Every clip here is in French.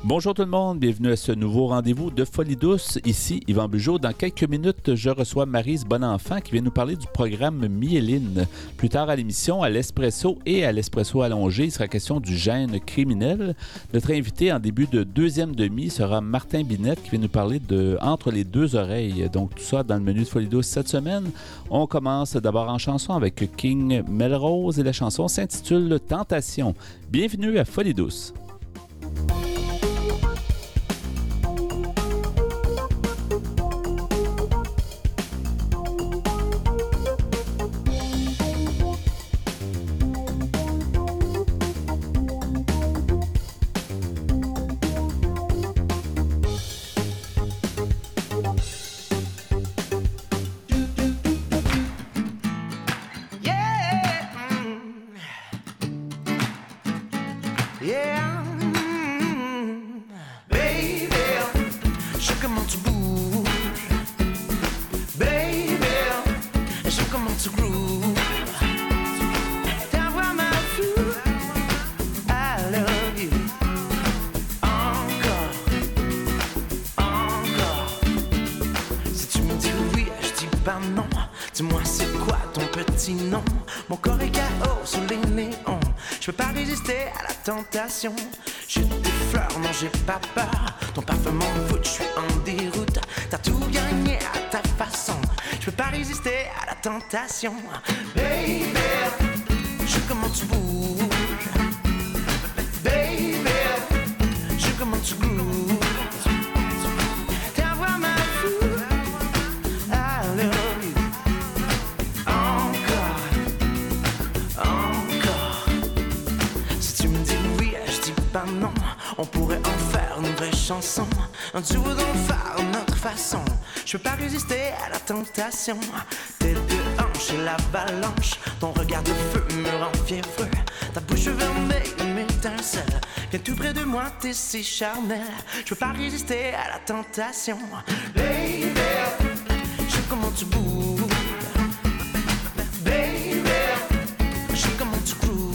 Bonjour tout le monde, bienvenue à ce nouveau rendez-vous de Folie douce. Ici Yvan Bugeaud. Dans quelques minutes, je reçois Maryse Bonenfant qui vient nous parler du programme Myéline. Plus tard à l'émission, à l'Espresso et à l'Espresso allongé, il sera question du gène criminel. Notre invité en début de deuxième demi sera Martin Binette qui vient nous parler de Entre les deux oreilles. Donc tout ça dans le menu de Folie douce cette semaine. On commence d'abord en chanson avec King Melrose et la chanson s'intitule Tentation. Bienvenue à Folie douce. Dis-moi c'est quoi ton petit nom? Mon corps est KO sous les néons. Je peux pas résister à la tentation. J'ai des fleurs, non j'ai pas peur. Ton parfum m'envoûte, je suis en déroute. T'as tout gagné à ta façon. Je peux pas résister à la tentation. Baby, je comment tu bouges. Baby, je comment tu grooves. Non, on pourrait en faire une vraie chanson. Un duo d'enfer, notre façon. Je peux pas résister à la tentation. Tes deux hanches et l'avalanche. Ton regard de feu me rend fiévreux. Ta bouche vermeille m'étincelle. Viens tout près de moi, t'es si charnel. Je peux pas résister à la tentation. Baby, je sais comment tu bouges. Baby, je sais comment tu grooves.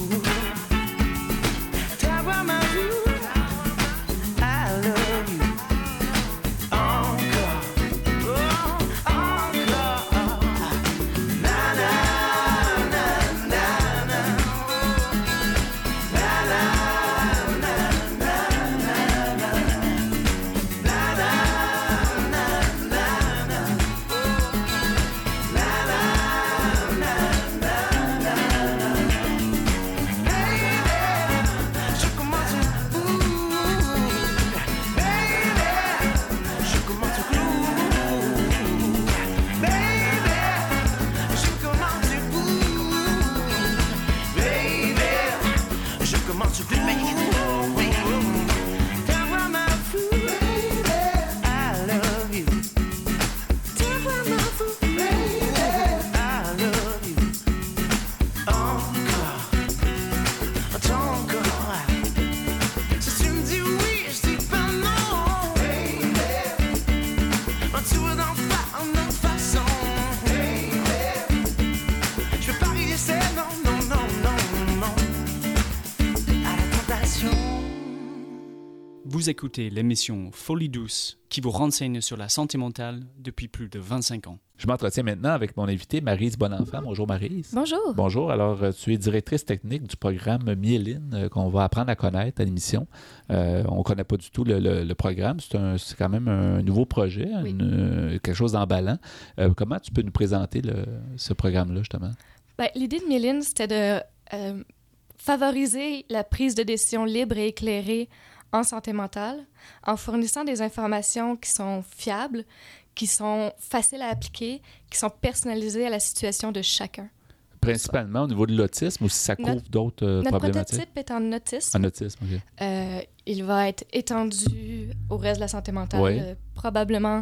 Vous écoutez l'émission Folie douce qui vous renseigne sur la santé mentale depuis plus de 25 ans. Je m'entretiens maintenant avec mon invité Maryse Bonenfant. Bonjour Maryse. Bonjour. Bonjour. Alors, tu es directrice technique du programme Myéline qu'on va apprendre à connaître à l'émission. On ne connaît pas du tout le programme. C'est quand même un nouveau projet, oui. Quelque chose d'emballant. Comment tu peux nous présenter ce programme-là, justement? Ben, l'idée de Myéline, c'était de favoriser la prise de décision libre et éclairée en santé mentale, en fournissant des informations qui sont fiables, qui sont faciles à appliquer, qui sont personnalisées à la situation de chacun. Principalement au niveau de l'autisme ou si ça couvre d'autres problématiques? Notre prototype est en autisme. En autisme, OK. Il va être étendu au reste de la santé mentale, oui. Probablement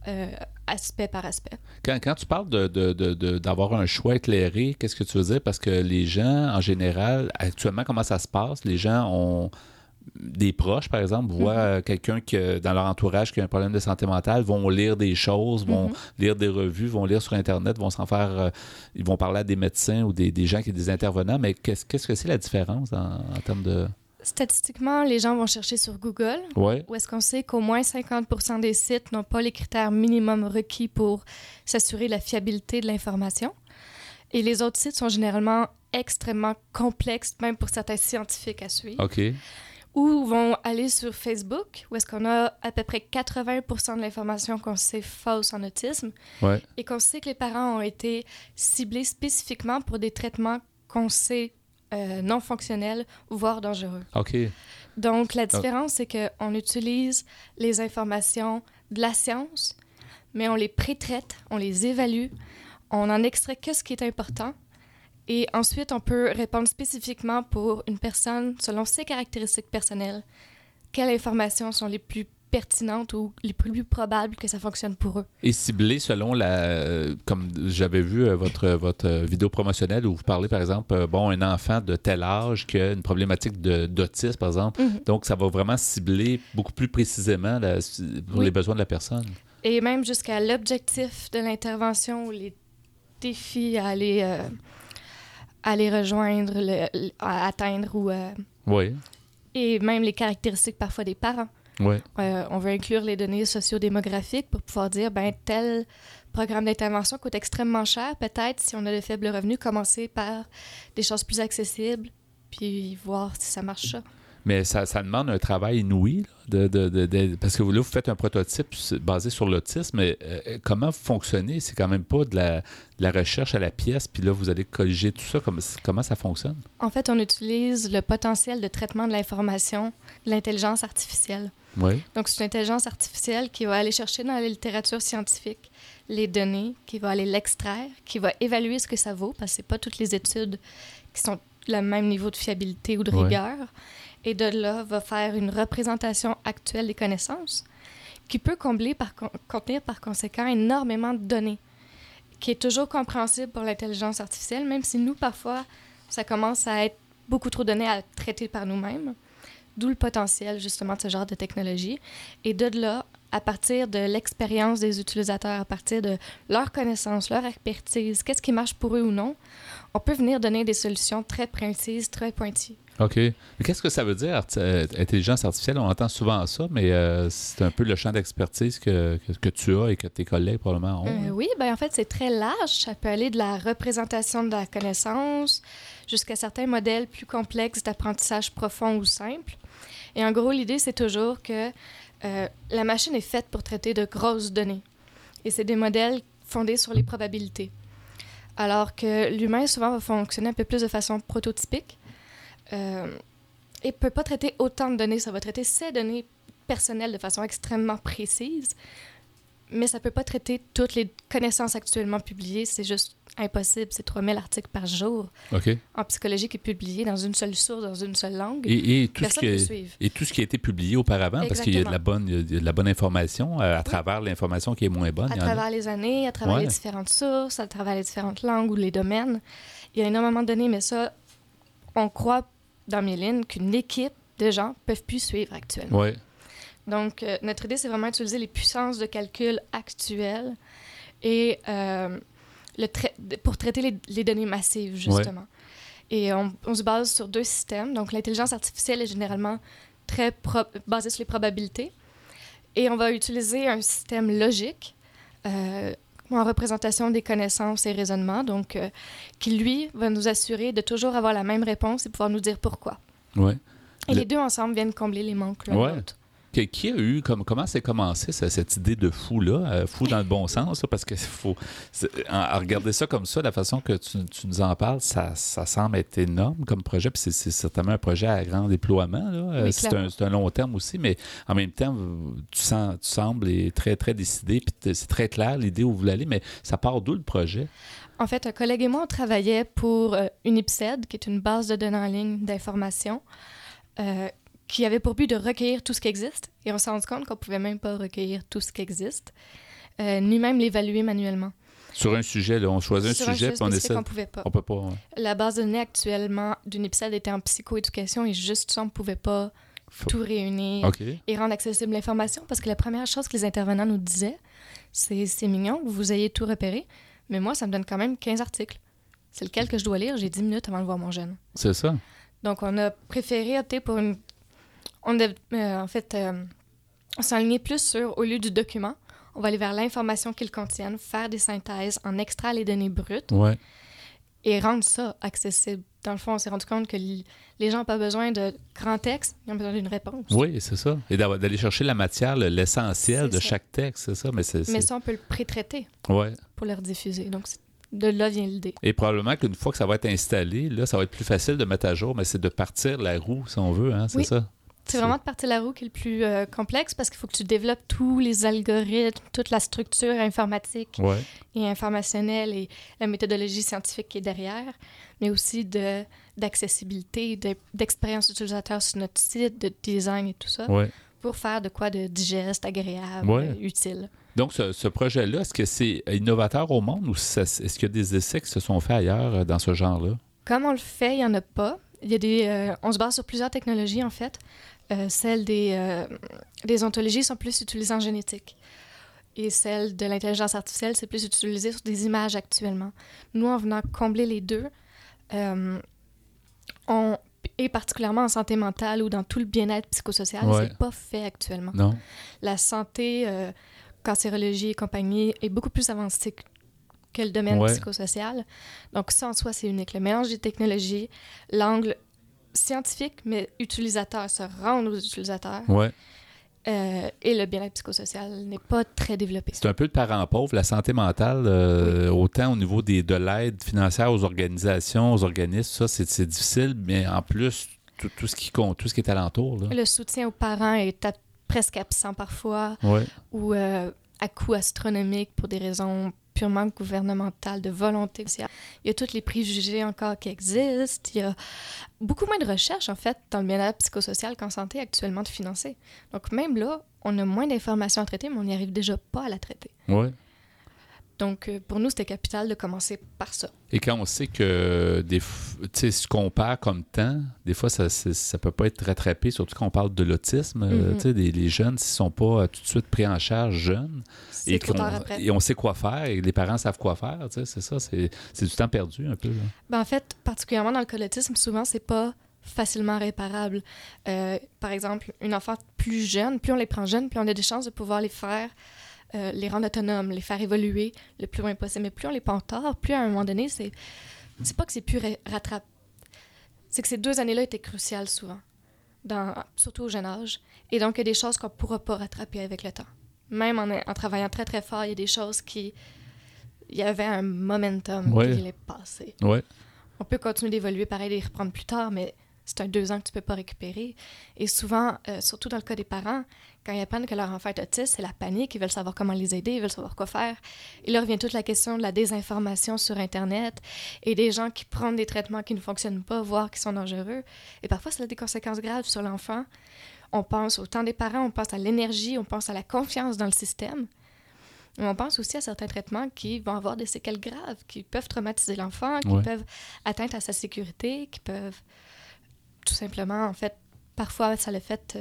aspect par aspect. Quand tu parles d'avoir un choix éclairé, qu'est-ce que tu veux dire? Parce que les gens, en général, actuellement, comment ça se passe? Les gens ont des proches, par exemple, voient quelqu'un dans leur entourage qui a un problème de santé mentale, vont lire des choses, vont lire des revues, vont lire sur Internet, vont s'en faire... ils vont parler à des médecins ou des gens qui sont des intervenants, mais qu'est-ce que c'est la différence en termes de... Statistiquement, les gens vont chercher sur Google, Ouais. où est-ce qu'on sait qu'au moins 50% des sites n'ont pas les critères minimums requis pour s'assurer la fiabilité de l'information. Et les autres sites sont généralement extrêmement complexes, même pour certains scientifiques à suivre. OK. Ou vont aller sur Facebook, où est-ce qu'on a à peu près 80% de l'information qu'on sait fausse en autisme, Ouais. et qu'on sait que les parents ont été ciblés spécifiquement pour des traitements qu'on sait non fonctionnels, voire dangereux. OK. Donc, la différence, c'est qu'on utilise les informations de la science, mais on les pré-traite, on les évalue, on en extrait que ce qui est important, et ensuite, on peut répondre spécifiquement pour une personne, selon ses caractéristiques personnelles, quelles informations sont les plus pertinentes ou les plus probables que ça fonctionne pour eux. Et ciblé selon comme j'avais vu votre vidéo promotionnelle où vous parlez, par exemple, un enfant de tel âge qui a une problématique d'autisme, par exemple. Mm-hmm. Donc, ça va vraiment cibler beaucoup plus précisément pour les besoins de la personne. Et même jusqu'à l'objectif de l'intervention ou les défis à aller rejoindre, à atteindre, ou Oui. et même les caractéristiques parfois des parents. Oui. On veut inclure les données sociodémographiques pour pouvoir dire, tel programme d'intervention coûte extrêmement cher. Peut-être, si on a de faibles revenus, commencer par des choses plus accessibles, puis voir si ça marche ça. Mais ça demande un travail inouï, là, parce que là, vous faites un prototype basé sur l'autisme, mais comment vous fonctionnez? C'est quand même pas de la recherche à la pièce, puis là, vous allez corriger tout ça. Comment ça fonctionne? En fait, on utilise le potentiel de traitement de l'information de l'intelligence artificielle. Oui. Donc, c'est une intelligence artificielle qui va aller chercher dans la littérature scientifique les données, qui va aller l'extraire, qui va évaluer ce que ça vaut, parce que c'est pas toutes les études qui sont le même niveau de fiabilité ou de rigueur. Et de là, va faire une représentation actuelle des connaissances qui peut contenir par conséquent énormément de données, qui est toujours compréhensible pour l'intelligence artificielle, même si nous, parfois, ça commence à être beaucoup trop de données à traiter par nous-mêmes, d'où le potentiel, justement, de ce genre de technologie. Et de là, à partir de l'expérience des utilisateurs, à partir de leur connaissance, leur expertise, qu'est-ce qui marche pour eux ou non, on peut venir donner des solutions très précises, très pointues. OK. Mais qu'est-ce que ça veut dire, intelligence artificielle? On entend souvent ça, mais c'est un peu le champ d'expertise que tu as et que tes collègues probablement ont. Oui, en fait, c'est très large. Ça peut aller de la représentation de la connaissance jusqu'à certains modèles plus complexes d'apprentissage profond ou simple. Et en gros, l'idée, c'est toujours que la machine est faite pour traiter de grosses données. Et c'est des modèles fondés sur les probabilités. Alors que l'humain, souvent, va fonctionner un peu plus de façon prototypique. Et ne peut pas traiter autant de données. Ça va traiter ces données personnelles de façon extrêmement précise, mais ça ne peut pas traiter toutes les connaissances actuellement publiées. C'est juste impossible. C'est 3000 articles par jour en psychologie qui est publié dans une seule source, dans une seule langue. Et tout Personne ne peut suivre. Et tout ce qui a été publié auparavant, parce qu'il y a de la bonne information à travers l'information qui est moins bonne. À travers les années, à travers les différentes sources, à travers les différentes langues ou les domaines. Il y a énormément de données, mais ça, on croit dans Myeline qu'une équipe de gens ne peuvent plus suivre actuellement. Oui. Donc, notre idée, c'est vraiment d'utiliser les puissances de calcul actuelles et pour traiter les données massives, justement. Ouais. Et on se base sur 2 systèmes. Donc, l'intelligence artificielle est généralement très basée sur les probabilités. Et on va utiliser un système logique en représentation des connaissances et raisonnements, donc qui, lui, va nous assurer de toujours avoir la même réponse et pouvoir nous dire pourquoi. Ouais. Et les deux ensemble viennent combler les manques l'un de l'autre. Qui a eu, comment c'est commencé cette idée de fou-là? Fou dans le bon sens, là, parce que à regarder ça comme ça, la façon que tu nous en parles, ça semble être énorme comme projet, puis c'est certainement un projet à grand déploiement. Là. Oui, c'est un long terme aussi, mais en même temps, tu sembles très, très décidé, puis c'est très clair l'idée où vous voulez aller, mais ça part d'où le projet? En fait, un collègue et moi, on travaillait pour Unipsed, qui est une base de données en ligne d'information, qui avait pour but de recueillir tout ce qui existe. Et on s'est rendu compte qu'on ne pouvait même pas recueillir tout ce qui existe, ni même l'évaluer manuellement. Sur un sujet, là, on choisit un sujet, puis on essaie... on ne pouvait pas. On peut pas, ouais. La base de données actuellement d'Unipsed était en psychoéducation et juste ça, on ne pouvait pas tout réunir et rendre accessible l'information, parce que la première chose que les intervenants nous disaient, c'est mignon que vous ayez tout repéré, mais moi, ça me donne quand même 15 articles. C'est lequel que je dois lire? J'ai 10 minutes avant de voir mon jeune. C'est ça. Donc, on a préféré opter pour une... On s'est aligné plus sur, au lieu du document, on va aller vers l'information qu'ils contiennent, faire des synthèses, en extraire les données brutes et rendre ça accessible. Dans le fond, on s'est rendu compte que les gens n'ont pas besoin de grands textes, ils ont besoin d'une réponse. Oui, c'est ça. Et d'aller chercher la matière, l'essentiel de chaque texte, c'est ça. Mais ça, on peut le pré-traiter pour le rediffuser. Donc, de là vient l'idée. Et probablement qu'une fois que ça va être installé, là, ça va être plus facile de mettre à jour, mais c'est de partir la roue, si on veut, hein, c'est ça? C'est vraiment de partir la roue qui est le plus complexe parce qu'il faut que tu développes tous les algorithmes, toute la structure informatique et informationnelle et la méthodologie scientifique qui est derrière, mais aussi d'accessibilité, d'expérience utilisateur sur notre site, de design et tout ça, pour faire de quoi de digeste, agréable, utile. Donc, ce projet-là, est-ce que c'est innovateur au monde ou est-ce qu'il y a des essais qui se sont faits ailleurs dans ce genre-là? Comme on le fait, il n'y en a pas. Il y a on se base sur plusieurs technologies, en fait. Celles des ontologies sont plus utilisées en génétique. Et celles de l'intelligence artificielle, c'est plus utilisé sur des images actuellement. Nous, en venant combler les deux, et particulièrement en santé mentale ou dans tout le bien-être psychosocial, c'est pas fait actuellement. Non. La santé, cancérologie et compagnie est beaucoup plus avancée que le domaine psychosocial. Donc ça, en soi, c'est unique. Le mélange des technologies, l'angle scientifique, mais utilisateur, se rendre aux utilisateurs. Et le bien-être psychosocial n'est pas très développé. C'est un peu le parent pauvre, la santé mentale, autant au niveau de l'aide financière aux organisations, aux organismes, ça, c'est difficile, mais en plus, tout ce qui compte, tout ce qui est alentour. Là. Le soutien aux parents est presque absent parfois, ou à coût astronomique pour des raisons purement gouvernementales, de volonté. Il y a tous les préjugés encore qui existent. Il y a beaucoup moins de recherches, en fait, dans le bien-être psychosocial qu'en santé actuellement de financer. Donc, même là, on a moins d'informations à traiter, mais on n'y arrive déjà pas à la traiter. Donc, pour nous, c'était capital de commencer par ça. Et quand on sait que, ce qu'on perd comme temps, des fois, ça peut pas être rattrapé, surtout quand on parle de l'autisme. Les jeunes, s'ils sont pas tout de suite pris en charge jeunes, et on sait quoi faire, et les parents savent quoi faire, c'est ça, c'est du temps perdu un peu. Là. Ben, en fait, particulièrement dans le cas de l'autisme, souvent, c'est pas facilement réparable. Par exemple, une enfant plus jeune, plus on les prend jeunes, plus on a des chances de pouvoir les faire les rendre autonomes, les faire évoluer le plus loin possible. Mais plus on les prend tard, plus à un moment donné, c'est pas que c'est plus rattrape. C'est que ces 2 années-là étaient cruciales souvent, surtout au jeune âge. Et donc, il y a des choses qu'on ne pourra pas rattraper avec le temps. Même en travaillant très, très fort, il y a des choses il y avait un momentum qui allait passer. On peut continuer d'évoluer pareil et les reprendre plus tard, mais c'est un 2 ans que tu ne peux pas récupérer. Et souvent, surtout dans le cas des parents, quand ils apprennent que leur enfant est autiste, c'est la panique. Ils veulent savoir comment les aider, ils veulent savoir quoi faire. Et là revient toute la question de la désinformation sur Internet et des gens qui prennent des traitements qui ne fonctionnent pas, voire qui sont dangereux. Et parfois, ça a des conséquences graves sur l'enfant. On pense au temps des parents, on pense à l'énergie, on pense à la confiance dans le système. Mais on pense aussi à certains traitements qui vont avoir des séquelles graves, qui peuvent traumatiser l'enfant, qui peuvent atteindre à sa sécurité, qui peuvent tout simplement, en fait, parfois, ça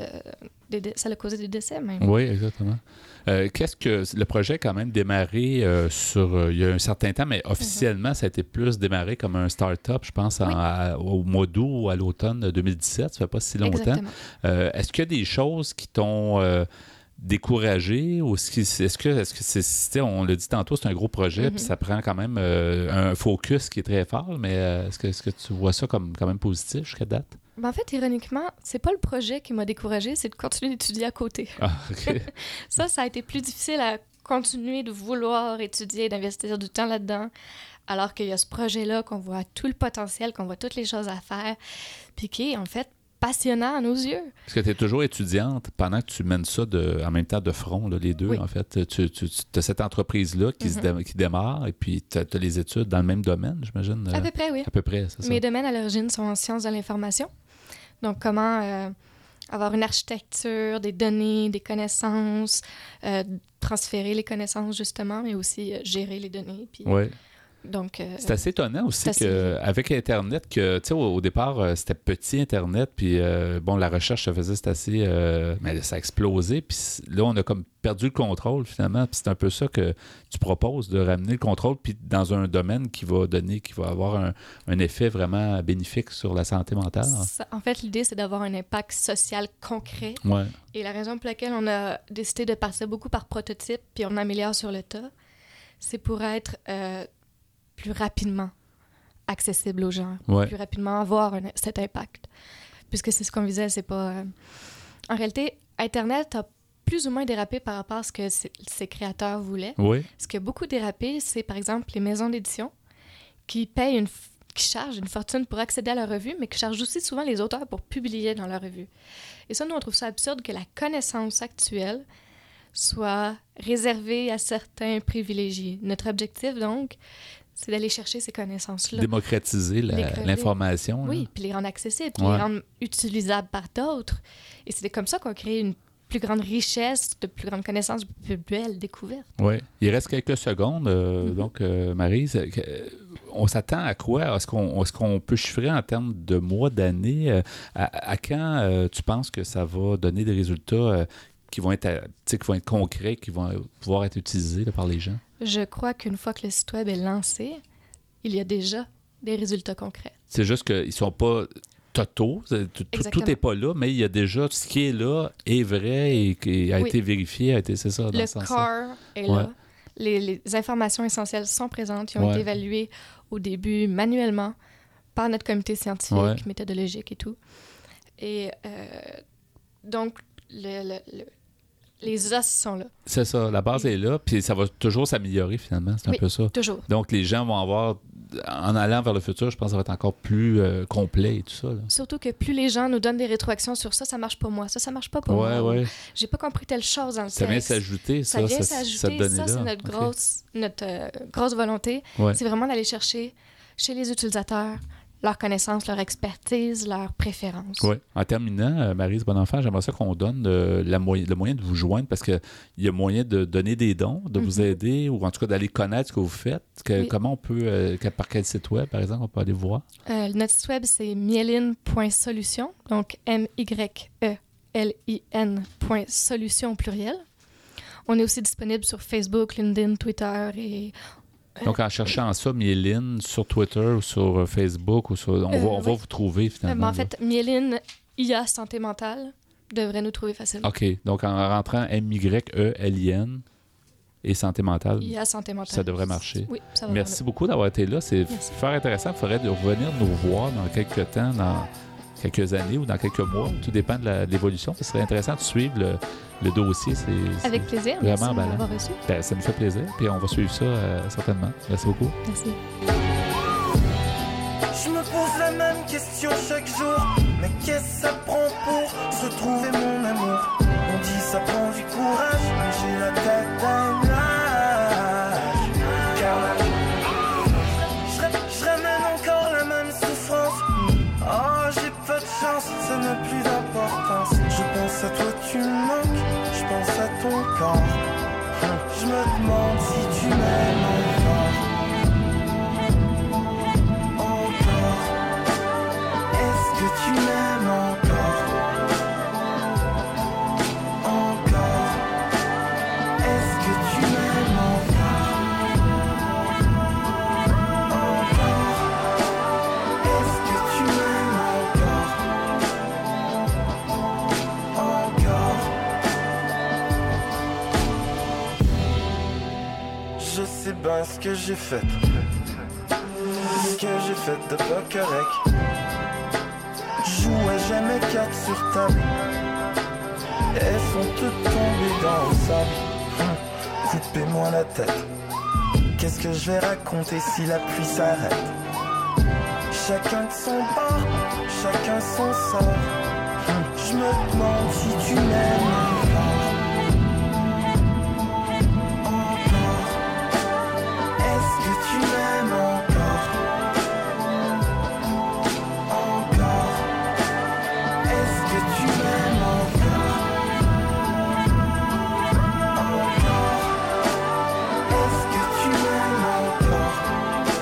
l'a causé des décès même. Oui, exactement. Qu'est-ce que le projet a quand même démarré il y a un certain temps, mais officiellement, ça a été plus démarré comme un start-up, je pense, au mois d'août ou à l'automne 2017, ça fait pas si longtemps. Exactement. Est-ce qu'il y a des choses qui t'ont découragé ou est-ce que c'est, on l'a dit tantôt, c'est un gros projet puis ça prend quand même un focus qui est très fort, mais est-ce que tu vois ça comme quand même positif jusqu'à date? Ben en fait, ironiquement, c'est pas le projet qui m'a découragée, c'est de continuer d'étudier à côté. Ah, OK. Ça a été plus difficile à continuer de vouloir étudier, d'investir du temps là-dedans, alors qu'il y a ce projet-là, qu'on voit tout le potentiel, qu'on voit toutes les choses à faire, puis qui est en fait passionnant à nos yeux. Parce que tu es toujours étudiante pendant que tu mènes ça en même temps de front, là, les deux, en fait. Tu as cette entreprise-là qui démarre et puis tu as les études dans le même domaine, j'imagine. À peu près, oui. À peu près, c'est ça. Mes domaines à l'origine sont en sciences de l'information. Donc, comment avoir une architecture, des données, des connaissances, transférer les connaissances, justement, mais aussi gérer les données, puis Donc, c'est assez étonnant aussi qu'avec Internet, que, tu sais, au départ, c'était petit Internet, puis bon, la recherche se faisait, c'était assez... mais ça a explosé, puis là, on a comme perdu le contrôle, finalement. Puis c'est un peu ça que tu proposes, de ramener le contrôle, puis dans un domaine qui va avoir un effet vraiment bénéfique sur la santé mentale. En fait, l'idée, c'est d'avoir un impact social concret. Ouais. Et la raison pour laquelle on a décidé de partir beaucoup par prototype, puis on améliore sur le tas, c'est pour être plus rapidement accessible aux gens, plus rapidement avoir cet impact. Puisque c'est ce qu'on visait, c'est pas... En réalité, Internet a plus ou moins dérapé par rapport à ce que ses créateurs voulaient. Oui. Ce qui a beaucoup dérapé, c'est par exemple les maisons d'édition qui chargent une fortune pour accéder à leur revue, mais qui chargent aussi souvent les auteurs pour publier dans leur revue. Et ça, nous, on trouve ça absurde que la connaissance actuelle soit réservée à certains privilégiés. Notre objectif, donc, c'est d'aller chercher ces connaissances-là. Démocratiser l'information. Oui, puis les rendre accessibles, puis les rendre utilisables par d'autres. Et c'est comme ça qu'on crée une plus grande richesse, de plus grande connaissance, de plus belles découvertes. Oui. Il reste quelques secondes. Donc, Maryse, on s'attend à quoi? Est-ce qu'on peut chiffrer en termes de mois, d'années? À quand tu penses que ça va donner des résultats qui vont être concrets, qui vont pouvoir être utilisés par les gens? Je crois qu'une fois que le site web est lancé, il y a déjà des résultats concrets. C'est juste qu'ils ne sont pas totaux, tout n'est pas là, mais il y a déjà ce qui est là, est vrai et a été vérifié, c'est ça, dans le ce sens-là. corps est là. Les informations essentielles sont présentes, ils ont été évaluées au début manuellement par notre comité scientifique, méthodologique et tout. Et donc, les os sont là. C'est ça, la base est là, puis ça va toujours s'améliorer finalement, c'est un peu ça. Toujours. Donc les gens vont avoir, en allant vers le futur, je pense que ça va être encore plus complet et tout ça. Là. Surtout que plus les gens nous donnent des rétroactions sur ça marche pour moi, ça marche pas pour moi. Ouais. J'ai pas compris telle chose dans le texte. Ça vient s'ajouter, ça. Ça, c'est notre grosse volonté. Ouais. C'est vraiment d'aller chercher chez les utilisateurs leur connaissance, leur expertise, leurs préférences. Oui. En terminant, Maryse Bonenfant, j'aimerais ça qu'on donne le moyen de vous joindre parce qu'il y a moyen de donner des dons, de vous aider ou en tout cas d'aller connaître ce que vous faites. Comment on peut, par quel site web, par exemple, on peut aller vous voir? Notre site web, c'est myeline.solution, donc MYELIN.solution au pluriel. On est aussi disponible sur Facebook, LinkedIn, Twitter et... Donc, en cherchant ça, Myeline, sur Twitter ou sur Facebook, on va vous trouver finalement. En fait, Myeline IA Santé Mentale devrait nous trouver facilement. OK. Donc, en rentrant MYELIN et Santé Mentale, IA Santé Mentale, ça devrait marcher. Oui, ça va. Merci beaucoup d'avoir été là. C'est super intéressant. Il faudrait revenir nous voir dans quelques temps, dans quelques années ou dans quelques mois. Tout dépend de l'évolution. Ce serait intéressant de suivre le dossier. Avec plaisir. Vraiment ballant. Ça nous fait plaisir. Puis on va suivre ça certainement. Merci beaucoup. Merci. Je me pose la même question chaque jour. Mais qu'est-ce que ça prend pour se retrouver mon amour? On dit ça prend du courage, mais j'ai la tête d'un nuage. Car je ramène encore la même souffrance. Oh, j'ai pas de chance, ça n'a plus d'importance. Je pense à toi, tu me manques, je pense à ton corps. Je me demande si tu m'aimes encore. Encore. Est-ce que tu m'aimes encore? Encore. Est-ce que tu m'aimes encore? Encore. Est-ce que tu m'aimes encore? Encore. Je sais bien ce que j'ai fait. Ce que j'ai fait de pas correct. Jouais jamais carte sur table. Elles sont toutes tombées dans le sable. Coupez-moi la tête. Qu'est-ce que je vais raconter si la pluie s'arrête? Chacun de son bord, chacun son sort. Je me demande si tu m'aimes encore. Encore. Est-ce que tu m'aimes encore? Encore. Est-ce que tu m'aimes encore? Encore. Est-ce que tu m'aimes encore?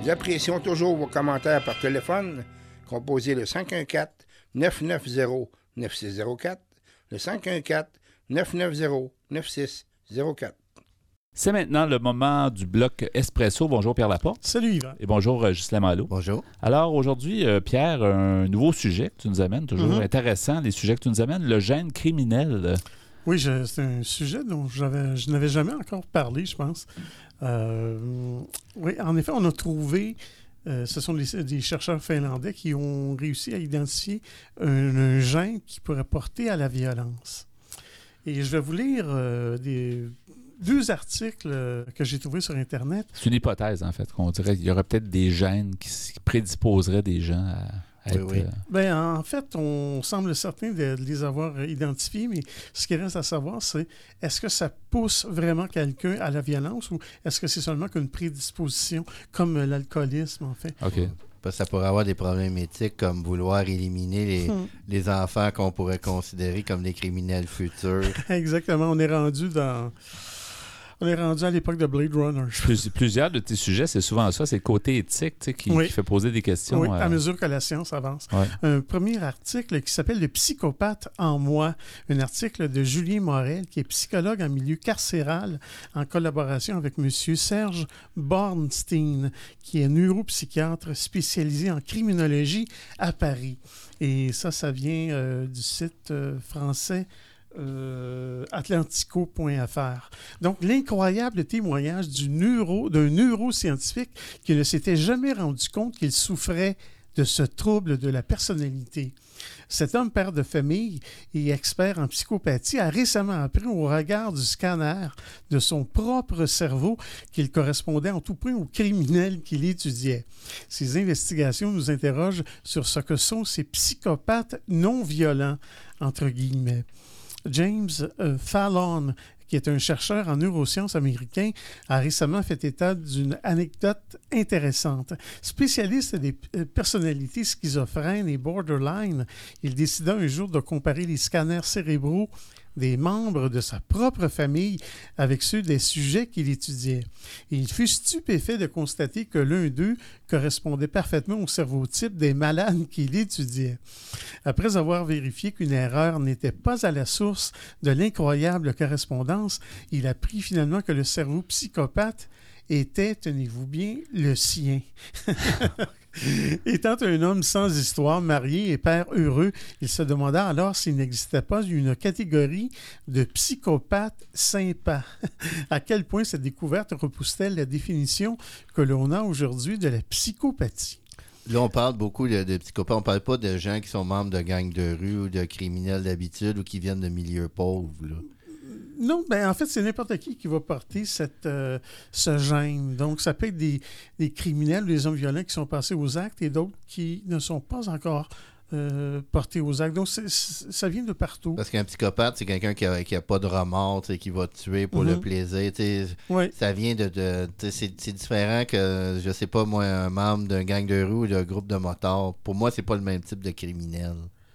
Nous apprécions toujours vos commentaires par téléphone. Composez le 514-990-9604, le 514-990-9604. C'est maintenant le moment du bloc Espresso. Bonjour Pierre Laporte. Salut Yvan. Et bonjour Ghislain Malo. Bonjour. Alors aujourd'hui, Pierre, un nouveau sujet que tu nous amènes, toujours intéressant, les sujets que tu nous amènes, le gène criminel. Oui, c'est un sujet dont je n'avais jamais encore parlé, je pense. Oui, en effet, on a trouvé, ce sont des chercheurs finlandais qui ont réussi à identifier un gène qui pourrait porter à la violence. Et je vais vous lire deux articles que j'ai trouvés sur Internet. C'est une hypothèse, en fait, qu'on dirait qu'il y aurait peut-être des gènes qui prédisposeraient des gens à être... Oui. Ben, en fait, on semble certain de les avoir identifiés, mais ce qui reste à savoir, c'est est-ce que ça pousse vraiment quelqu'un à la violence ou est-ce que c'est seulement qu'une prédisposition, comme l'alcoolisme, en fait? OK. Parce que ça pourrait avoir des problèmes éthiques comme vouloir éliminer les enfants qu'on pourrait considérer comme des criminels futurs. Exactement. On est rendu à l'époque de Blade Runner. Plusieurs de tes sujets, c'est souvent ça, c'est le côté éthique qui fait poser des questions. Oui, à mesure que la science avance. Ouais. Un premier article qui s'appelle « Le psychopathe en moi », un article de Julien Morel, qui est psychologue en milieu carcéral, en collaboration avec M. Serge Bornstein, qui est neuropsychiatre spécialisé en criminologie à Paris. Et ça vient du site français atlantico.fr. Donc, l'incroyable témoignage d'un neuroscientifique qui ne s'était jamais rendu compte qu'il souffrait de ce trouble de la personnalité. Cet homme, père de famille et expert en psychopathie, a récemment appris au regard du scanner de son propre cerveau qu'il correspondait en tout point au criminel qu'il étudiait. Ces investigations nous interrogent sur ce que sont ces psychopathes non violents, entre guillemets. James Fallon, qui est un chercheur en neurosciences américain, a récemment fait état d'une anecdote intéressante. Spécialiste des personnalités schizophrènes et borderline, il décida un jour de comparer les scanners cérébraux des membres de sa propre famille avec ceux des sujets qu'il étudiait. Et il fut stupéfait de constater que l'un d'eux correspondait parfaitement au cerveau type des malades qu'il étudiait. Après avoir vérifié qu'une erreur n'était pas à la source de l'incroyable correspondance, il apprit finalement que le cerveau psychopathe était, tenez-vous bien, le sien. Étant un homme sans histoire, marié et père heureux, il se demanda alors s'il n'existait pas une catégorie de psychopathes sympas. À quel point cette découverte repousse-t-elle la définition que l'on a aujourd'hui de la psychopathie? Là, on parle beaucoup de psychopathes. On parle pas de gens qui sont membres de gangs de rue ou de criminels d'habitude ou qui viennent de milieux pauvres, là. Non, en fait, c'est n'importe qui va porter ce gène. Donc, ça peut être des criminels ou des hommes violents qui sont passés aux actes et d'autres qui ne sont pas encore portés aux actes. Donc, ça vient de partout. Parce qu'un psychopathe, c'est quelqu'un qui a pas de remords, qui va tuer pour le plaisir. Oui. Ça vient c'est différent que, je sais pas, moi, un membre d'un gang de rue ou d'un groupe de motards. Pour moi, c'est pas le même type de criminel.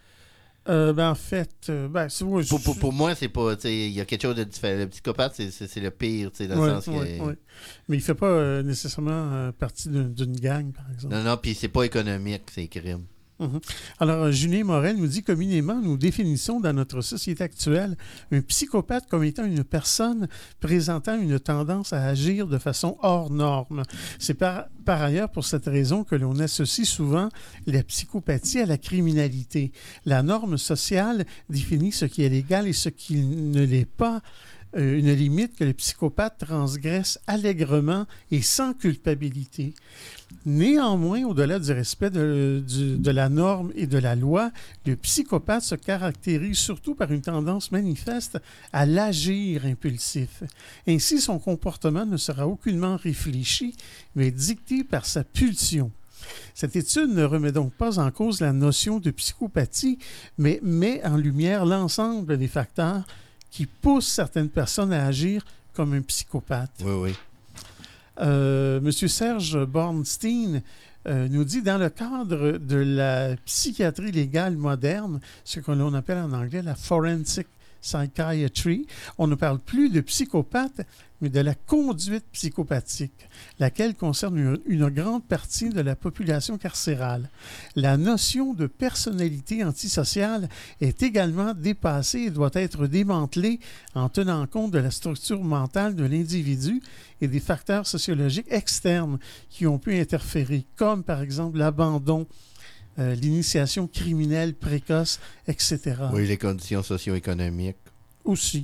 En fait, pour moi, c'est pas. Il y a quelque chose de différent. Le psychopathe, c'est le pire, dans le sens que. Oui. Mais il fait pas nécessairement partie d'une gang, par exemple. Non, puis c'est pas économique, ces crimes. Alors, Julien Morel nous dit communément, nous définissons dans notre société actuelle un psychopathe comme étant une personne présentant une tendance à agir de façon hors norme. C'est par ailleurs pour cette raison que l'on associe souvent la psychopathie à la criminalité. La norme sociale définit ce qui est légal et ce qui ne l'est pas. Une limite que le psychopathe transgresse allègrement et sans culpabilité. Néanmoins, au-delà du respect de la norme et de la loi, le psychopathe se caractérise surtout par une tendance manifeste à l'agir impulsif. Ainsi, son comportement ne sera aucunement réfléchi, mais dicté par sa pulsion. Cette étude ne remet donc pas en cause la notion de psychopathie, mais met en lumière l'ensemble des facteurs qui pousse certaines personnes à agir comme un psychopathe. Oui. Monsieur Serge Bornstein nous dit, dans le cadre de la psychiatrie légale moderne, ce que l'on appelle en anglais la forensic Psychiatry, on ne parle plus de psychopathe, mais de la conduite psychopathique, laquelle concerne une grande partie de la population carcérale. La notion de personnalité antisociale est également dépassée et doit être démantelée en tenant compte de la structure mentale de l'individu et des facteurs sociologiques externes qui ont pu interférer, comme par exemple l'abandon, l'initiation criminelle précoce, etc. Oui, les conditions socio-économiques. Aussi.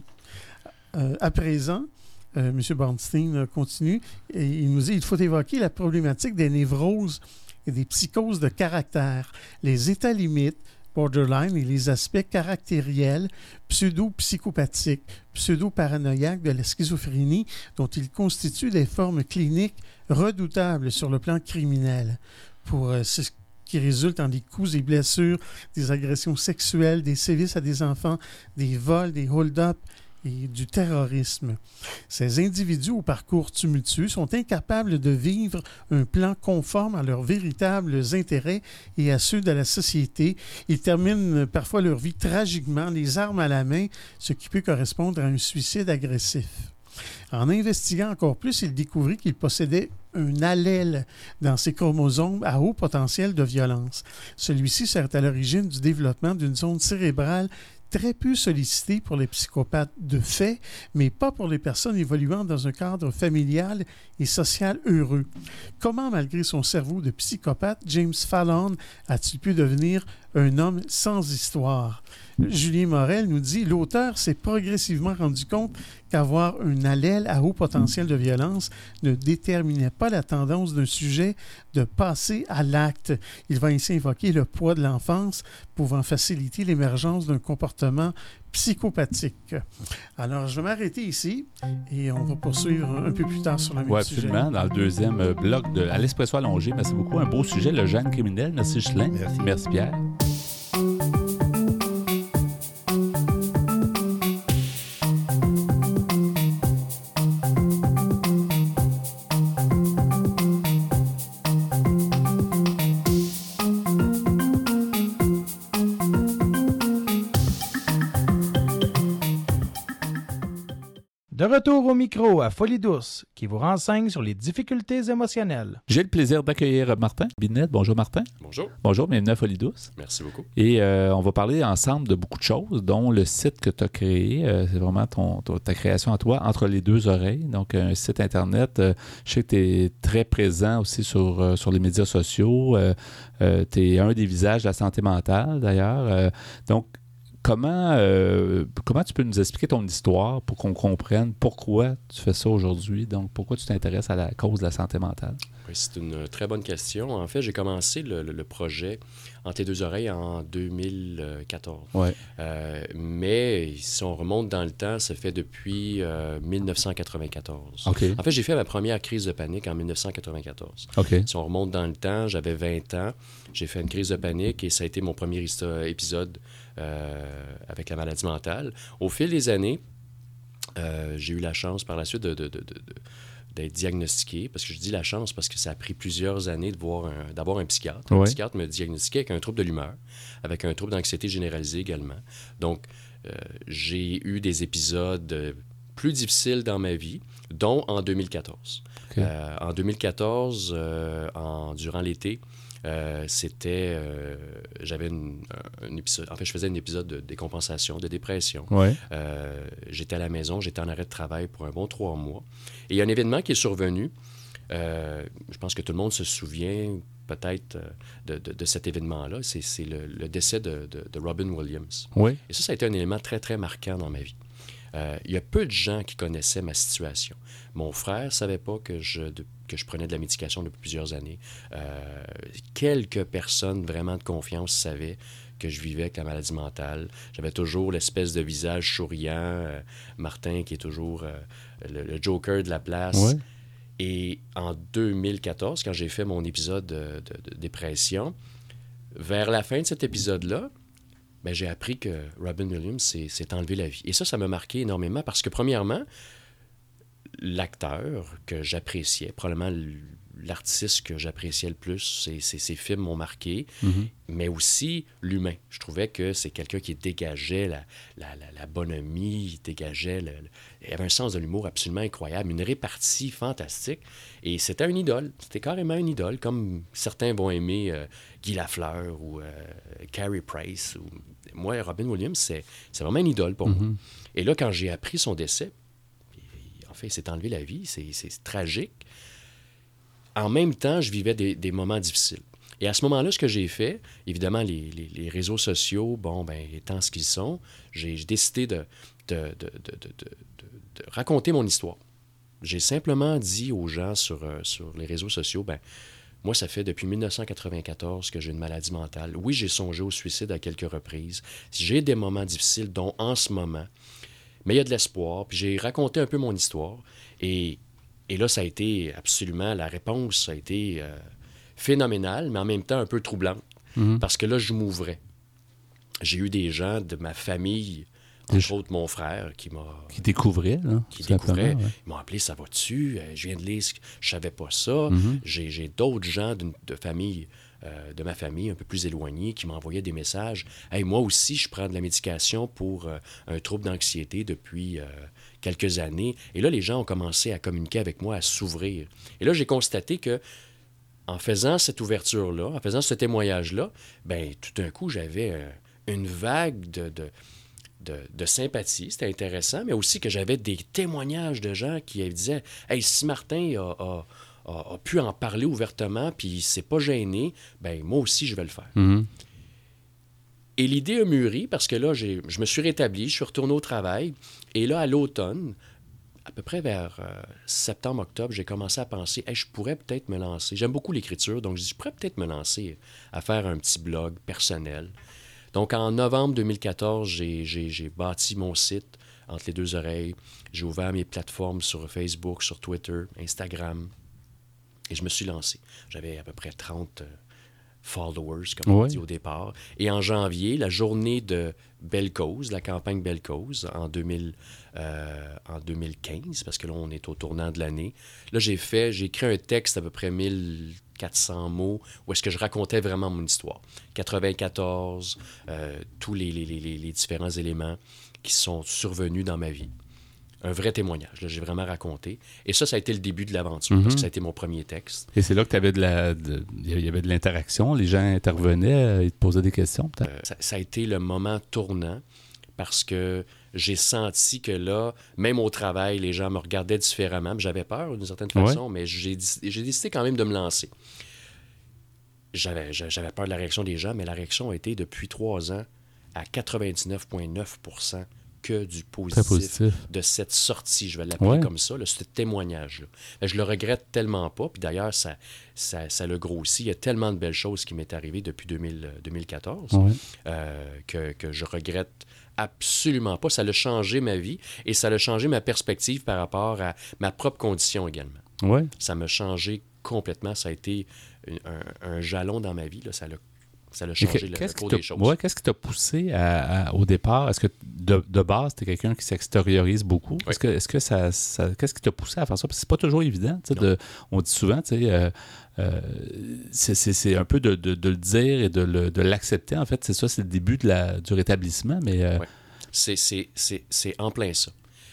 À présent, M. Bornstein continue et il nous dit qu'il faut évoquer la problématique des névroses et des psychoses de caractère, les états limites, borderline, et les aspects caractériels, pseudo-psychopathiques, pseudo-paranoïaques de la schizophrénie, dont ils constituent des formes cliniques redoutables sur le plan criminel. Pour ce qui résulte en des coups et blessures, des agressions sexuelles, des sévices à des enfants, des vols, des hold-up, et du terrorisme. Ces individus au parcours tumultueux sont incapables de vivre un plan conforme à leurs véritables intérêts et à ceux de la société. Ils terminent parfois leur vie tragiquement, les armes à la main, ce qui peut correspondre à un suicide agressif. En investiguant encore plus, il découvrit qu'il possédait un allèle dans ses chromosomes à haut potentiel de violence. Celui-ci serait à l'origine du développement d'une zone cérébrale très peu sollicité pour les psychopathes de fait, mais pas pour les personnes évoluant dans un cadre familial et social heureux. Comment, malgré son cerveau de psychopathe, James Fallon a-t-il pu devenir un homme sans histoire? Julien Morel nous dit « L'auteur s'est progressivement rendu compte qu'avoir un allèle à haut potentiel de violence ne déterminait pas la tendance d'un sujet de passer à l'acte. Il va ainsi invoquer le poids de l'enfance pouvant faciliter l'émergence d'un comportement psychopathique. » Alors, je vais m'arrêter ici et on va poursuivre un peu plus tard sur le même sujet. Oui, absolument. Dans le deuxième bloc à l'Espresso allongé. Merci beaucoup. Un beau sujet, le gène criminel. Merci, Chelin. Merci, Pierre. De retour au micro à Folie douce, qui vous renseigne sur les difficultés émotionnelles. J'ai le plaisir d'accueillir Martin Binet. Bonjour Martin. Bonjour. Bonjour, bienvenue à Folie douce. Merci beaucoup. Et on va parler ensemble de beaucoup de choses, dont le site que tu as créé. C'est vraiment ta création à toi, Entre les deux oreilles. Donc, un site Internet. Je sais que tu es très présent aussi sur les médias sociaux. Tu es un des visages de la santé mentale, d'ailleurs. Donc, Comment tu peux nous expliquer ton histoire pour qu'on comprenne pourquoi tu fais ça aujourd'hui? Donc, pourquoi tu t'intéresses à la cause de la santé mentale? Oui, c'est une très bonne question. En fait, j'ai commencé le projet Entre les deux oreilles en 2014. Ouais. Mais si on remonte dans le temps, ça fait depuis 1994. Okay. En fait, j'ai fait ma première crise de panique en 1994. Okay. Si on remonte dans le temps, j'avais 20 ans. J'ai fait une crise de panique et ça a été mon premier épisode avec la maladie mentale. Au fil des années, j'ai eu la chance par la suite d'être diagnostiqué, parce que je dis la chance parce que ça a pris plusieurs années d'avoir un psychiatre. Ouais. Un psychiatre me diagnostiquait avec un trouble de l'humeur, avec un trouble d'anxiété généralisée également. Donc, j'ai eu des épisodes plus difficiles dans ma vie, dont en 2014. Okay. En 2014, durant l'été, j'avais un épisode. En fait, je faisais un épisode de décompensation, de dépression. Ouais. J'étais à la maison, j'étais en arrêt de travail pour un bon 3 mois. Et il y a un événement qui est survenu. Je pense que tout le monde se souvient peut-être de cet événement-là. C'est le décès de Robin Williams. Oui. Et ça a été un élément très, très marquant dans ma vie. Il y a peu de gens qui connaissaient ma situation. Mon frère ne savait pas que je prenais de la médication depuis plusieurs années. Quelques personnes vraiment de confiance savaient que je vivais avec la maladie mentale. J'avais toujours l'espèce de visage souriant, Martin qui est toujours le joker de la place. Ouais. Et en 2014, quand j'ai fait mon épisode de dépression, vers la fin de cet épisode-là, ben, j'ai appris que Robin Williams s'est enlevé la vie. Et ça m'a marqué énormément parce que, premièrement, l'acteur que j'appréciais, probablement l'artiste que j'appréciais le plus. Ses films m'ont marqué, Mhm. mais aussi l'humain. Je trouvais que c'est quelqu'un qui dégageait la bonhomie, il dégageait... il avait un sens de l'humour absolument incroyable, une répartie fantastique. Et c'était un idole. C'était carrément une idole, comme certains vont aimer Guy Lafleur ou Carey Price. Moi, Robin Williams, c'est vraiment une idole pour moi. Et là, quand j'ai appris son décès, en fait, il s'est enlevé la vie, c'est tragique. En même temps, je vivais des moments difficiles. Et à ce moment-là, ce que j'ai fait, évidemment, les réseaux sociaux, étant ce qu'ils sont, j'ai décidé de raconter mon histoire. J'ai simplement dit aux gens sur les réseaux sociaux, moi, ça fait depuis 1994 que j'ai une maladie mentale. Oui, j'ai songé au suicide à quelques reprises. J'ai des moments difficiles, dont en ce moment. Mais il y a de l'espoir. Puis j'ai raconté un peu mon histoire. Et là, ça a été absolument... La réponse a été phénoménale, mais en même temps un peu troublante. Parce que là, je m'ouvrais. J'ai eu des gens de ma famille... Entre autres, mon frère qui découvrait, là. Qui découvrait. Ouais. Ils m'ont appelé, ça va-tu? Je viens de lire, je savais pas ça. J'ai d'autres gens de ma famille un peu plus éloignés qui m'envoyaient des messages. Hey, moi aussi, je prends de la médication pour un trouble d'anxiété depuis quelques années. Et là, les gens ont commencé à communiquer avec moi, à s'ouvrir. Et là, j'ai constaté que en faisant cette ouverture-là, en faisant ce témoignage-là, tout d'un coup, j'avais une vague de sympathie, c'était intéressant, mais aussi que j'avais des témoignages de gens qui disaient « Hey, si Martin a pu en parler ouvertement, puis il s'est pas gêné, moi aussi, je vais le faire. Et l'idée a mûri parce que là, je me suis rétabli, je suis retourné au travail, et là, à l'automne, à peu près vers septembre-octobre, j'ai commencé à penser « Hey, je pourrais peut-être me lancer. » J'aime beaucoup l'écriture, donc je dis « Je pourrais peut-être me lancer à faire un petit blog personnel. » Donc, en novembre 2014, j'ai bâti mon site entre les deux oreilles. J'ai ouvert mes plateformes sur Facebook, sur Twitter, Instagram. Et je me suis lancé. J'avais à peu près 30 followers, comme on dit au départ. Et en janvier, la journée de Belle Cause, la campagne Belle Cause, en 2015, parce que là, on est au tournant de l'année. Là, j'ai écrit un texte à peu près 1400 mots, où est-ce que je racontais vraiment mon histoire. 94, tous les différents éléments qui sont survenus dans ma vie. Un vrai témoignage, là, j'ai vraiment raconté. Et ça a été le début de l'aventure, parce que ça a été mon premier texte. Et c'est là que tu avais il y avait de l'interaction, les gens intervenaient, ils te posaient des questions, peut-être? Ça a été le moment tournant, parce que j'ai senti que là, même au travail, les gens me regardaient différemment. J'avais peur d'une certaine façon, mais j'ai décidé quand même de me lancer. J'avais peur de la réaction des gens, mais la réaction a été depuis 3 ans à 99,9% que du positif de cette sortie. Je vais l'appeler comme ça, ce témoignage-là. Je le regrette tellement pas. Puis d'ailleurs, ça le grossit. Il y a tellement de belles choses qui m'est arrivé depuis 2014 que je regrette absolument pas. Ça a changé ma vie et ça a changé ma perspective par rapport à ma propre condition également. Ça m'a changé complètement. Ça a été un jalon dans ma vie. Là. Ça a changé le cours des choses. Qu'est-ce qui t'a poussé au départ? Est-ce que de base, tu es quelqu'un qui s'extériorise beaucoup? Oui. Qu'est-ce qui t'a poussé à faire ça? Parce que c'est pas toujours évident. On dit souvent, c'est un peu de le dire et de l'accepter. En fait, c'est ça, c'est le début du rétablissement. Mais c'est en plein ça.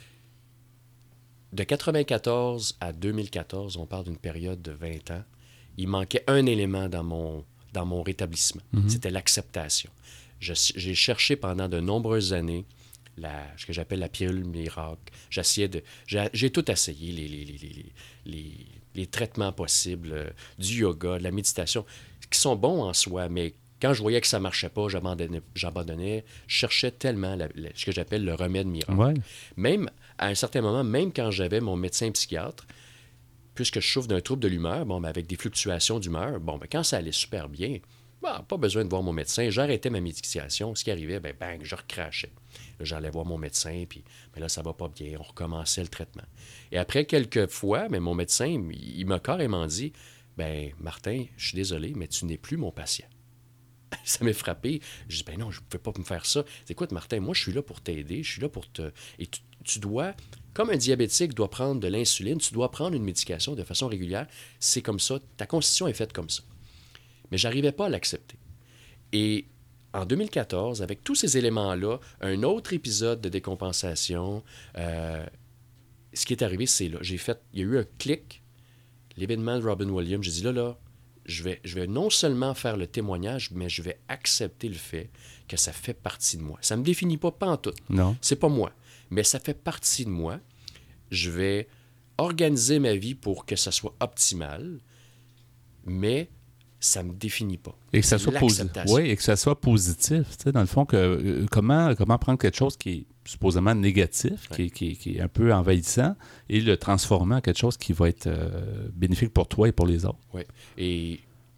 De 1994 à 2014, on parle d'une période de 20 ans. Il manquait un élément dans mon rétablissement. C'était l'acceptation. J'ai cherché pendant de nombreuses années ce que j'appelle la pilule miracle. J'ai tout essayé, les traitements possibles, du yoga, de la méditation, qui sont bons en soi, mais quand je voyais que ça ne marchait pas, j'abandonnais. Je cherchais tellement ce que j'appelle le remède miracle. Même, à un certain moment, même quand j'avais mon médecin psychiatre, puisque je souffre d'un trouble de l'humeur, avec des fluctuations d'humeur, quand ça allait super bien, pas besoin de voir mon médecin. J'arrêtais ma médication. Ce qui arrivait, bang, je recrachais. Là, j'allais voir mon médecin, puis là, ça va pas bien. On recommençait le traitement. Et après quelques fois, mon médecin, il m'a carrément dit, Martin, je suis désolé, mais tu n'es plus mon patient. ça m'est frappé. Je dis, ben non, je ne peux pas me faire ça. Écoute, Martin, moi, je suis là pour t'aider. Je suis là pour te... Et tu dois, comme un diabétique doit prendre de l'insuline, tu dois prendre une médication de façon régulière. C'est comme ça. Ta constitution est faite comme ça. Mais je n'arrivais pas à l'accepter. Et en 2014, avec tous ces éléments-là, un autre épisode de décompensation, ce qui est arrivé, c'est là. Il y a eu un clic, l'événement de Robin Williams. J'ai dit, là, je vais non seulement faire le témoignage, mais je vais accepter le fait que ça fait partie de moi. Ça ne me définit pas en tout. Non. C'est pas moi. Mais ça fait partie de moi. Je vais organiser ma vie pour que ça soit optimal, mais ça ne me définit pas. Et que ça soit oui, et que ça soit positif. Tu sais, dans le fond, comment prendre quelque chose qui est supposément négatif, qui est un peu envahissant, et le transformer en quelque chose qui va être bénéfique pour toi et pour les autres. Oui. Et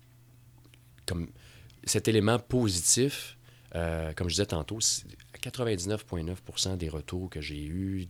comme cet élément positif, comme je disais tantôt, à 99,9% des retours que j'ai eus,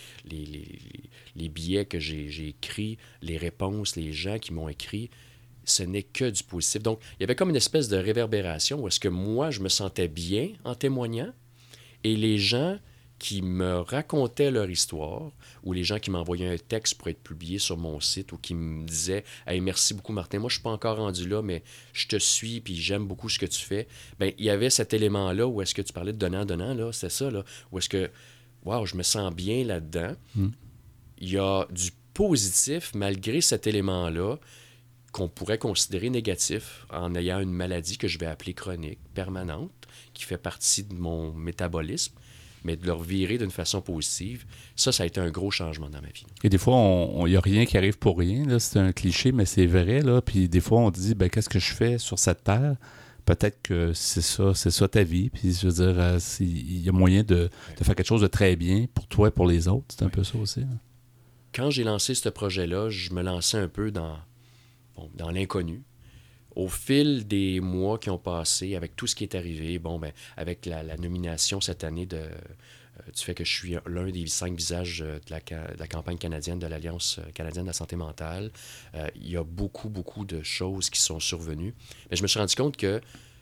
les billets que j'ai écrits, les réponses, les gens qui m'ont écrit, ce n'est que du positif. Donc, il y avait comme une espèce de réverbération où est-ce que moi, je me sentais bien en témoignant et les gens qui me racontaient leur histoire ou les gens qui m'envoyaient un texte pour être publié sur mon site ou qui me disaient « Hey, merci beaucoup, Martin. Moi, je ne suis pas encore rendu là, mais je te suis puis j'aime beaucoup ce que tu fais. » Bien, il y avait cet élément-là où est-ce que tu parlais de donnant-donnant, là, c'est ça, là, où est-ce que, wow, je me sens bien là-dedans. Il y a du positif malgré cet élément-là qu'on pourrait considérer négatif en ayant une maladie que je vais appeler chronique, permanente, qui fait partie de mon métabolisme, mais de le revirer d'une façon positive, ça a été un gros changement dans ma vie. Et des fois, il n'y a rien qui arrive pour rien. Là. C'est un cliché, mais c'est vrai. Là. Puis des fois, on dit, ben, qu'est-ce que je fais sur cette terre? Peut-être que c'est ça ta vie. Puis je veux dire, il y a moyen de faire quelque chose de très bien pour toi et pour les autres. C'est un peu ça aussi. Là. Quand j'ai lancé ce projet-là, je me lançais un peu dans l'inconnu. Au fil des mois qui ont passé, avec tout ce qui est arrivé, avec la nomination cette année du fait que je suis l'un des 5 visages de la campagne canadienne de l'Alliance canadienne de la santé mentale, il y a beaucoup, beaucoup de choses qui sont survenues. Mais je me suis rendu compte que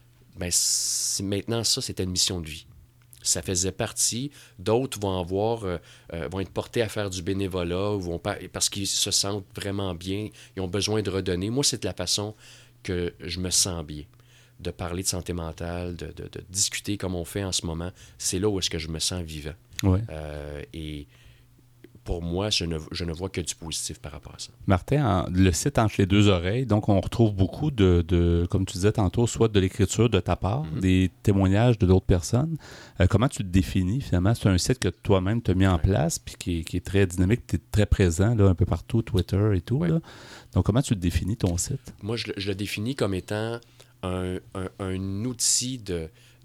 maintenant, ça, c'était une mission de vie. Ça faisait partie. D'autres vont être portés à faire du bénévolat parce qu'ils se sentent vraiment bien. Ils ont besoin de redonner. Moi, c'est de la façon que je me sens bien. De parler de santé mentale, de discuter comme on fait en ce moment. C'est là où est-ce que je me sens vivant. Ouais. Et pour moi, je ne vois que du positif par rapport à ça. Martin, le site Entre les deux oreilles, donc on retrouve beaucoup de comme tu disais tantôt, soit de l'écriture de ta part, des témoignages de d'autres personnes. Comment tu te définis finalement? C'est un site que toi-même tu as mis en place puis qui est très dynamique, tu es très présent là, un peu partout, Twitter et tout. Ouais. Là. Donc comment tu te définis ton site? Moi, je le définis comme étant un outil de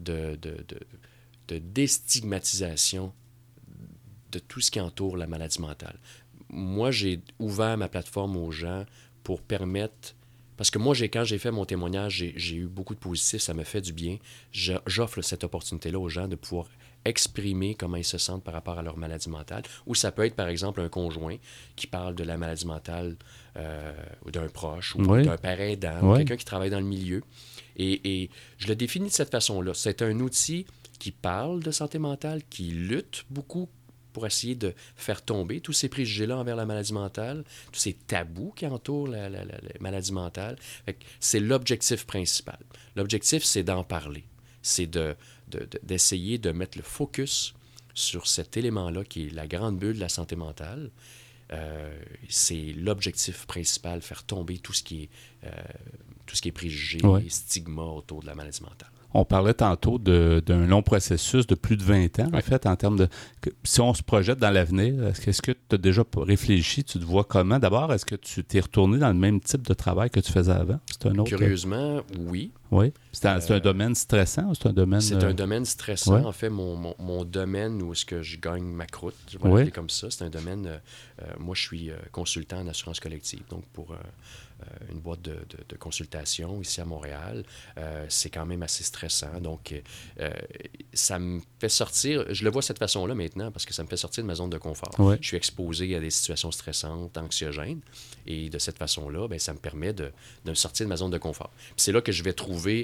déstigmatisation de tout ce qui entoure la maladie mentale. Moi, j'ai ouvert ma plateforme aux gens pour permettre... Parce que moi, quand j'ai fait mon témoignage, j'ai eu beaucoup de positifs, ça me fait du bien. J'offre cette opportunité-là aux gens de pouvoir exprimer comment ils se sentent par rapport à leur maladie mentale. Ou ça peut être, par exemple, un conjoint qui parle de la maladie mentale d'un proche ou d'un père aidant ou quelqu'un qui travaille dans le milieu. Et je le définis de cette façon-là. C'est un outil qui parle de santé mentale, qui lutte beaucoup pour essayer de faire tomber tous ces préjugés-là envers la maladie mentale, tous ces tabous qui entourent la maladie mentale. C'est l'objectif principal. L'objectif, c'est d'en parler. C'est d'essayer de mettre le focus sur cet élément-là qui est la grande bulle de la santé mentale. C'est l'objectif principal, faire tomber tout ce qui est préjugé et stigma autour de la maladie mentale. On parlait tantôt d'un long processus de plus de 20 ans, en fait, en termes de... Si on se projette dans l'avenir, est-ce que tu as déjà réfléchi, tu te vois comment? D'abord, est-ce que tu t'es retourné dans le même type de travail que tu faisais avant? C'est un autre... Curieusement, oui. Oui. C'est un domaine stressant ou c'est un domaine... C'est un domaine stressant. En fait, mon domaine où est-ce que je gagne ma croûte, je vais l'appeler comme ça, c'est un domaine... moi, je suis consultant en assurance collective, donc pour... une boîte de consultation ici à Montréal. C'est quand même assez stressant. Donc, ça me fait sortir... Je le vois de cette façon-là maintenant parce que ça me fait sortir de ma zone de confort. Ouais. Je suis exposé à des situations stressantes, anxiogènes. Et de cette façon-là, ça me permet de me sortir de ma zone de confort. Puis c'est là que je vais trouver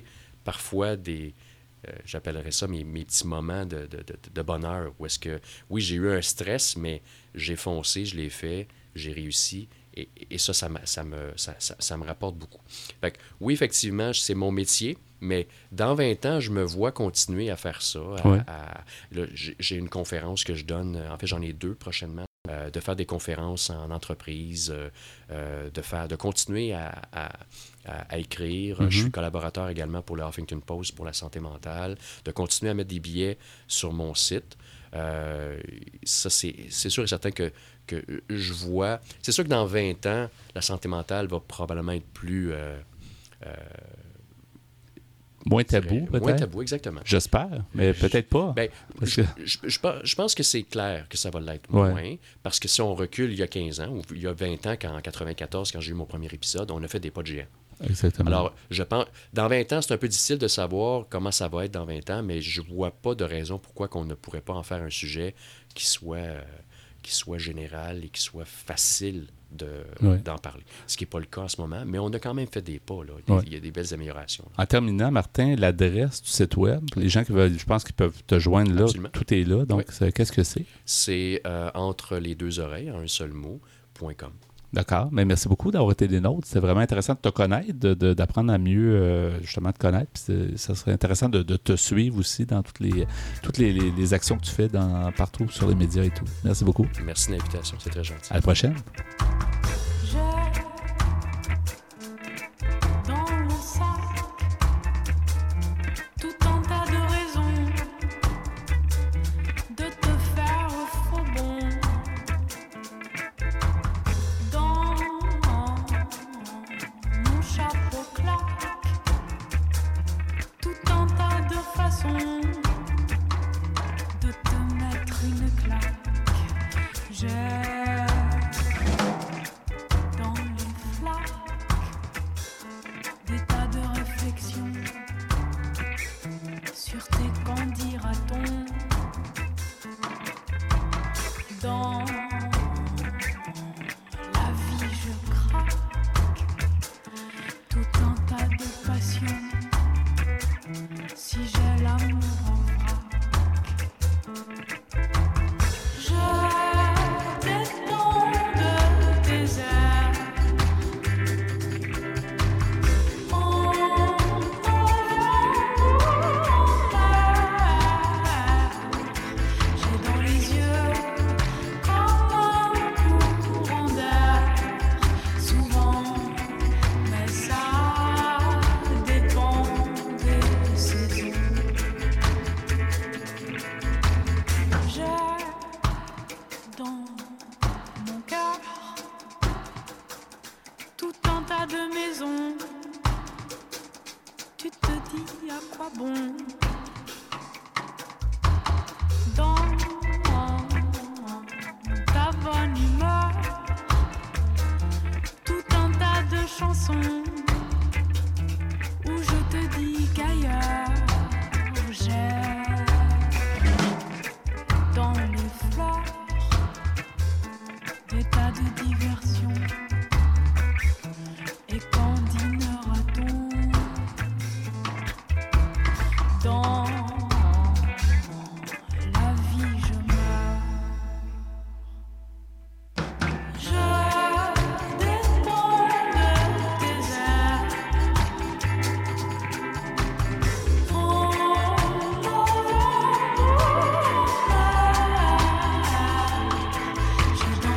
parfois j'appellerais ça mes petits moments de bonheur, où est-ce que, oui, j'ai eu un stress, mais j'ai foncé, je l'ai fait, j'ai réussi, et ça me rapporte beaucoup. Fait que, oui, effectivement, c'est mon métier, mais dans 20 ans, je me vois continuer à faire ça. Là, j'ai une conférence que je donne, en fait, j'en ai 2 prochainement, de faire des conférences en entreprise, de continuer à écrire. Je suis collaborateur également pour le Huffington Post pour la santé mentale, de continuer à mettre des billets sur mon site. Ça, c'est sûr et certain que je vois... C'est sûr que dans 20 ans, la santé mentale va probablement être plus... moins tabou, peut-être? Moins tabou, exactement. J'espère, mais peut-être pas. Ben, je pense que c'est clair que ça va l'être moins, parce que si on recule il y a 15 ans, ou il y a 20 ans, en 1994, quand j'ai eu mon premier épisode, on a fait des pas de géant. Exactement. Alors, je pense, dans 20 ans, c'est un peu difficile de savoir comment ça va être dans 20 ans, mais je ne vois pas de raison pourquoi qu'on ne pourrait pas en faire un sujet qui soit général et qui soit facile d'en parler. Ce qui n'est pas le cas en ce moment, mais on a quand même fait des pas. Là. Il y a des belles améliorations. En terminant, Martin, l'adresse du site web, les gens qui veulent, je pense qu'ils peuvent te joindre là, absolument. Tout est là. Donc, qu'est-ce que c'est? C'est entre les 2 oreilles, en un seul mot, .com. D'accord. Mais merci beaucoup d'avoir été des nôtres. C'était vraiment intéressant de te connaître, d'apprendre à mieux, justement, te connaître. Puis ça serait intéressant de te suivre aussi dans toutes les actions que tu fais partout sur les médias et tout. Merci beaucoup. Merci de l'invitation. C'est très gentil. À la prochaine.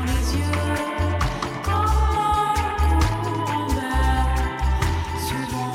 Souvent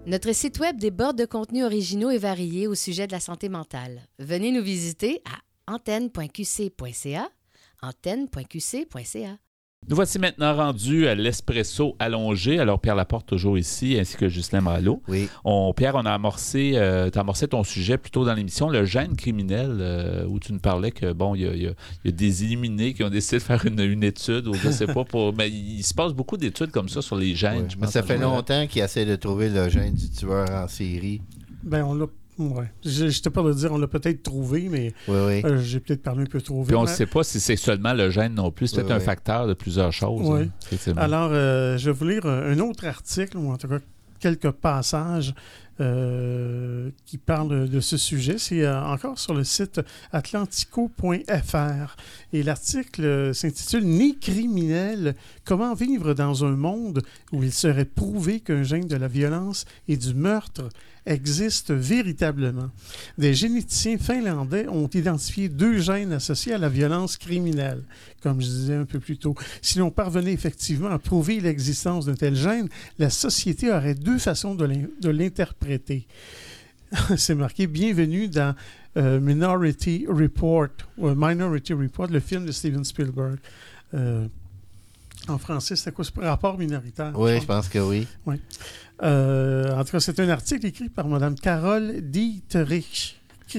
Notre site web déborde de contenus originaux et variés au sujet de la santé mentale. Venez nous visiter à antenne.qc.ca, antenne.qc.ca. Nous voici maintenant rendus à l'Espresso allongé. Alors, Pierre Laporte, toujours ici, ainsi que Ghislain Marleau. Oui. Pierre, on a amorcé, t'as amorcé ton sujet plus tôt dans l'émission, le gène criminel, où tu nous parlais que, bon, il y a des illuminés qui ont décidé de faire une étude, ou je sais pas, mais il se passe beaucoup d'études comme ça sur les gènes. Oui. Mais ça fait longtemps qu'ils essaient de trouver le gène du tueur en série. Ben, on l'a. Ouais. J'étais pas de dire on l'a peut-être trouvé, mais j'ai peut-être parlé un peu trop vite. Puis on ne sait pas si c'est seulement le gène non plus. C'est peut-être un facteur de plusieurs choses. Oui. Hein, alors, je vais vous lire un autre article, ou en tout cas quelques passages qui parlent de ce sujet. C'est encore sur le site atlantico.fr. Et l'article s'intitule « Né criminel, comment vivre dans un monde où il serait prouvé qu'un gène de la violence et du meurtre existe véritablement. » Des généticiens finlandais ont identifié 2 gènes associés à la violence criminelle, comme je disais un peu plus tôt. Si l'on parvenait effectivement à prouver l'existence d'un tel gène, la société aurait 2 façons de l'interpréter. C'est marqué « Bienvenue dans Minority Report », le film de Steven Spielberg. En français, c'était quoi? C'est rapport minoritaire. Oui, je pense que oui. Oui. En tout cas, c'est un article écrit par Mme Carole Dietrich.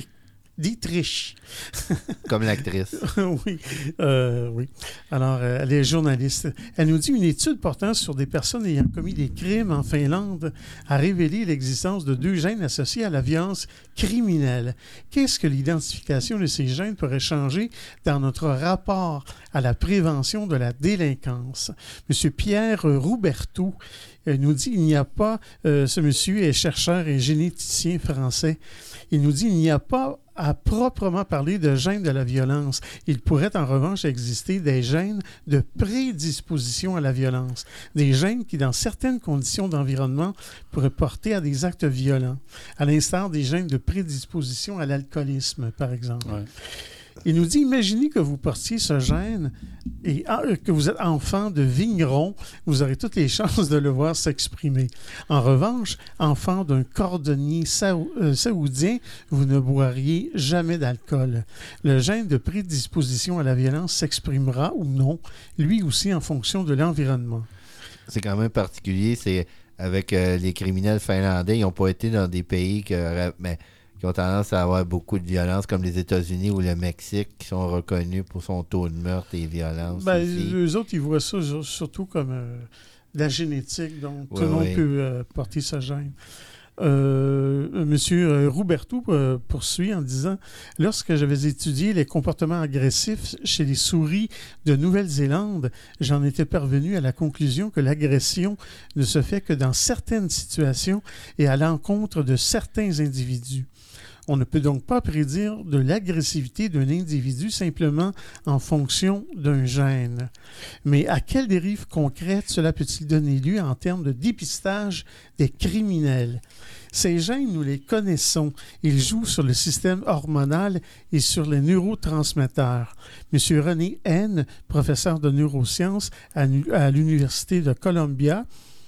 Comme l'actrice. Oui. Oui. Alors, elle est journaliste. Elle nous dit une étude portant sur des personnes ayant commis des crimes en Finlande a révélé l'existence de 2 gènes associés à la violence criminelle. Qu'est-ce que l'identification de ces gènes pourrait changer dans notre rapport à la prévention de la délinquance? M. Pierre Roubertou nous dit il n'y a pas, ce monsieur est chercheur et généticien français, il nous dit il n'y a pas à proprement parler de gènes de la violence. Il pourrait en revanche exister des gènes de prédisposition à la violence, des gènes qui, dans certaines conditions d'environnement, pourraient porter à des actes violents, à l'instar des gènes de prédisposition à l'alcoolisme, par exemple. Ouais. Il nous dit, imaginez que vous portiez ce gène et que vous êtes enfant de vigneron, vous aurez toutes les chances de le voir s'exprimer. En revanche, enfant d'un cordonnier saoudien, vous ne boiriez jamais d'alcool. Le gène de prédisposition à la violence s'exprimera ou non, lui aussi en fonction de l'environnement. C'est quand même particulier, c'est avec les criminels finlandais, ils n'ont pas été dans des pays qui ont tendance à avoir beaucoup de violence, comme les États-Unis ou le Mexique, qui sont reconnus pour son taux de meurtre et violence. Eux autres, ils voient ça surtout comme la génétique, donc tout le monde peut porter ce gène. Monsieur Roubertou poursuit en disant « Lorsque j'avais étudié les comportements agressifs chez les souris de Nouvelle-Zélande, j'en étais parvenu à la conclusion que l'agression ne se fait que dans certaines situations et à l'encontre de certains individus. On ne peut donc pas prédire de l'agressivité d'un individu simplement en fonction d'un gène. Mais à quelle dérive concrète cela peut-il donner lieu en termes de dépistage des criminels? Ces gènes, nous les connaissons. Ils jouent sur le système hormonal et sur les neurotransmetteurs. M. René N., professeur de neurosciences à l'Université de Columbia,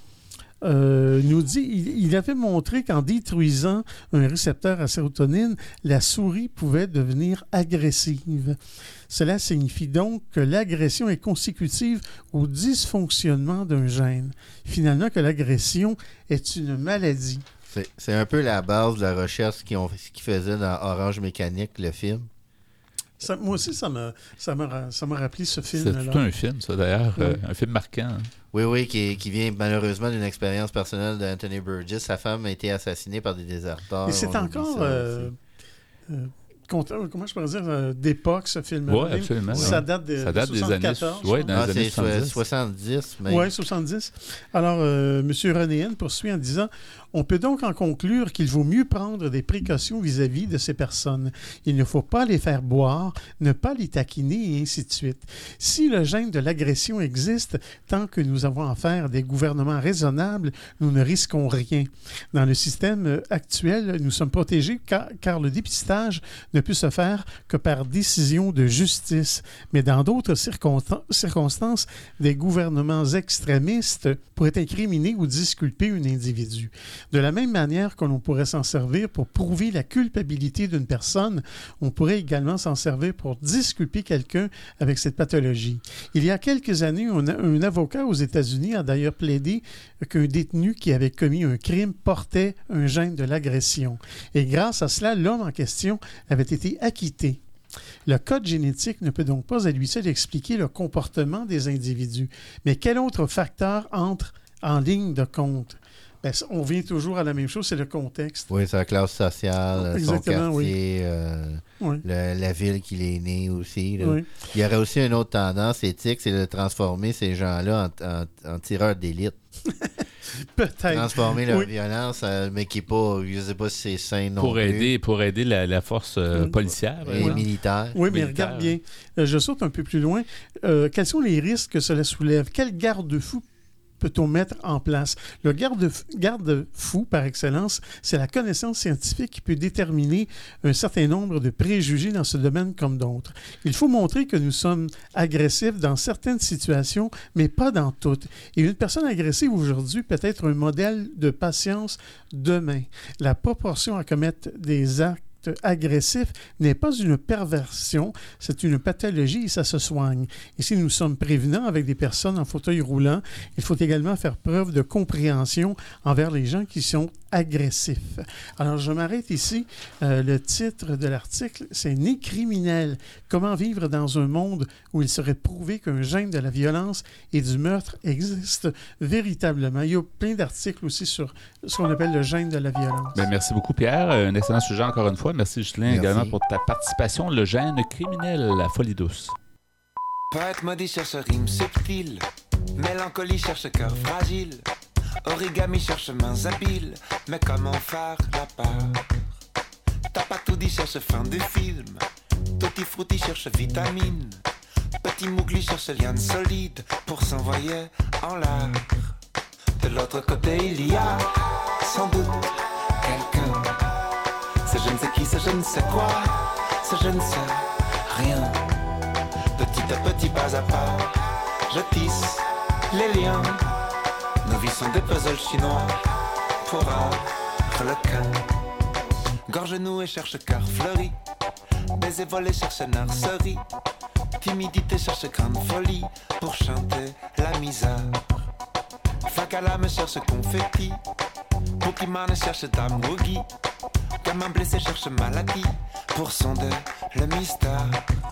nous dit il avait montré qu'en détruisant un récepteur à sérotonine, la souris pouvait devenir agressive. Cela signifie donc que l'agression est consécutive au dysfonctionnement d'un gène. Finalement, que l'agression est une maladie. C'est un peu la base de la recherche qu'ils faisaient dans Orange Mécanique, le film. Moi aussi, ça m'a rappelé ce film-là. C'est tout un film, ça, d'ailleurs. Un film marquant. Hein. Oui, qui vient malheureusement d'une expérience personnelle d'Anthony Burgess. Sa femme a été assassinée par des déserteurs. Et c'est encore... comment je pourrais dire, d'époque, ce film-là. Oui, absolument. Ça date des années... Oui, dans les années 70. Oui, 70. Alors, M. René N. poursuit en disant « On peut donc en conclure qu'il vaut mieux prendre des précautions vis-à-vis de ces personnes. Il ne faut pas les faire boire, ne pas les taquiner et ainsi de suite. Si le gène de l'agression existe, tant que nous avons affaire à des gouvernements raisonnables, nous ne risquons rien. Dans le système actuel, nous sommes protégés car le dépistage ne pu se faire que par décision de justice. Mais dans d'autres circonstances, des gouvernements extrémistes pourraient incriminer ou disculper un individu. De la même manière que l'on pourrait s'en servir pour prouver la culpabilité d'une personne, on pourrait également s'en servir pour disculper quelqu'un avec cette pathologie. Il y a quelques années, un avocat aux États-Unis a d'ailleurs plaidé qu'un détenu qui avait commis un crime portait un gène de l'agression. Et grâce à cela, l'homme en question avait été acquitté. Le code génétique ne peut donc pas à lui seul expliquer le comportement des individus. Mais quel autre facteur entre en ligne de compte? Bien, on vient toujours à la même chose, c'est le contexte. Oui, c'est la classe sociale, son quartier, la ville qu'il est né aussi. Là. Oui. Il y aurait aussi une autre tendance éthique, c'est de transformer ces gens-là en tireurs d'élite. Peut-être. Transformer leur violence, mais qui n'est pas, je ne sais pas si c'est sain non plus. Pour aider la force policière. Et militaire. Oui, mais regarde bien. Je saute un peu plus loin. Quels sont les risques que cela soulève? Quel garde-fou peut-on mettre en place? Le garde-fou, par excellence, c'est la connaissance scientifique qui peut déterminer un certain nombre de préjugés dans ce domaine comme d'autres. Il faut montrer que nous sommes agressifs dans certaines situations, mais pas dans toutes. Et une personne agressive aujourd'hui peut être un modèle de patience demain. La proportion à commettre des actes agressif n'est pas une perversion, c'est une pathologie et ça se soigne. Et si nous sommes prévenants avec des personnes en fauteuil roulant, il faut également faire preuve de compréhension envers les gens qui sont agressifs. Alors, je m'arrête ici. Le titre de l'article, c'est « Né criminel. Comment vivre dans un monde où il serait prouvé qu'un gène de la violence et du meurtre existe véritablement. » Il y a plein d'articles aussi sur ce qu'on appelle le gène de la violence. Bien, merci beaucoup, Pierre. Un excellent sujet encore une fois. Merci, Ghislain, également pour ta participation. Le gène criminel, la folie douce. Poète maudit cherche rime subtile, mélancolie cherche cœur fragile, origami cherche mains habiles, mais comment faire la part? T'as pas tout dit cherche fin de film, Tutti Frutti cherche vitamine, Petit Mougli cherche liane solide pour s'envoyer en l'air. De l'autre côté il y a sans doute quelqu'un, c'est je ne sais qui, c'est je ne sais quoi, c'est je ne sais rien. Petit à petit, pas à pas, je tisse les liens. Nos vies sont des puzzles chinois pour avoir le cas. Gorge nouée cherche cœur fleuri, baiser volé cherche nurserie, timidité cherche grande folie pour chanter la misère. Fac à l'âme cherche confetti, Pokémon cherche dame Woogie, gamin blessé cherche maladie pour sonder le mystère.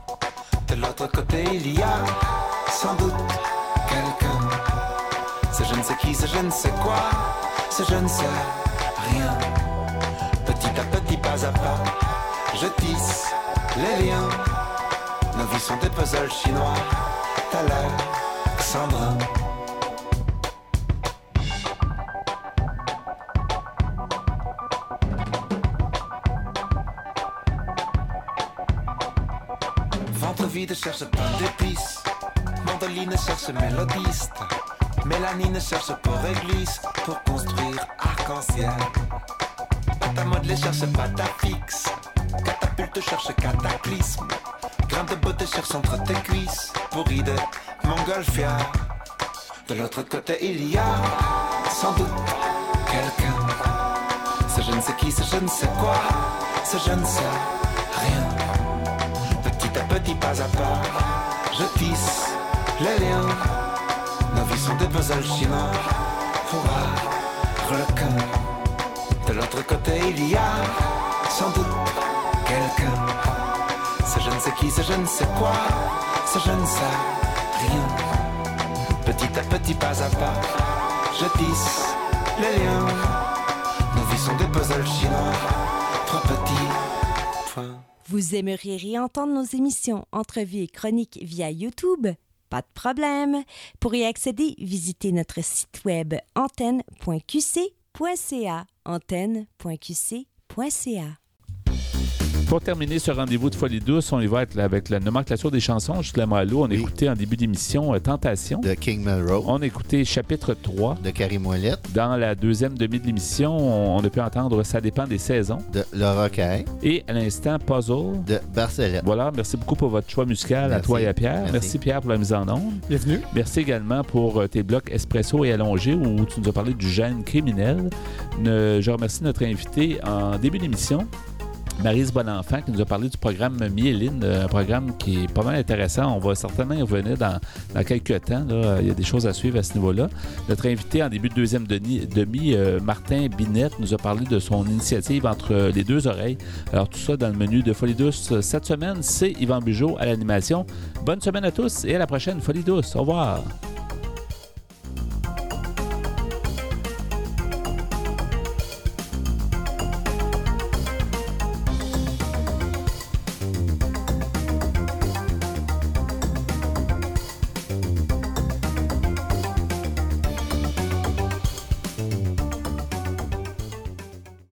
De l'autre côté il y a sans doute quelqu'un, c'est je ne sais qui, c'est je ne sais quoi, c'est je ne sais rien. Petit à petit, pas à pas, je tisse les liens. Nos vies sont des puzzles chinois, t'as l'air sans bras. Ventre vide cherche plein d'épices, mandoline cherche mélodiste, mélanine cherche pour église, pour construire arc-en-ciel. Pâte à modeler cherche pâte à fixe, catapulte cherche cataclysme, grain de beauté cherche entre tes cuisses, pour idée montgolfière. De l'autre côté il y a sans doute quelqu'un, c'est je ne sais qui, c'est je ne sais quoi, c'est je ne sais rien. Petit à petit, pas à pas, je tisse les liens. Nos vies sont des puzzles chinois pour avoir le cœur. De l'autre côté il y a sans doute quelqu'un, c'est je ne sais qui, c'est je ne sais quoi, c'est je ne sais rien. Petit à petit, pas à pas, je tisse les liens. Nos vies sont des puzzles chinois, trois petits points. Vous aimeriez réentendre nos émissions, entrevues et chroniques via YouTube? Pas de problème. Pour y accéder, visitez notre site web antenne.qc.ca. antenne.qc.ca. Pour terminer ce rendez-vous de Folie douce, on y va avec la nomenclature des chansons. Juste la Malo, on a écouté en début d'émission Tentation. De King Melrose. On a écouté chapitre 3. De Carrie Moillette. Dans la deuxième demi de l'émission, on a pu entendre Ça dépend des saisons. De Laura Cain. Et à l'instant, Puzzle. De Barcelette. Voilà, merci beaucoup pour votre choix musical. Merci. À toi et à Pierre. Merci Pierre pour la mise en onde. Bienvenue. Merci également pour tes blocs Espresso et Allongé où tu nous as parlé du gène criminel. Je remercie notre invité en début d'émission, Maryse Bonenfant, qui nous a parlé du programme Myéline, un programme qui est pas mal intéressant. On va certainement y revenir dans quelques temps. Là. Il y a des choses à suivre à ce niveau-là. Notre invité en début de deuxième demi, Martin Binette, nous a parlé de son initiative Entre les deux oreilles. Alors tout ça dans le menu de Folie douce. Cette semaine, c'est Yvan Bugeaud à l'animation. Bonne semaine à tous et à la prochaine Folie douce. Au revoir.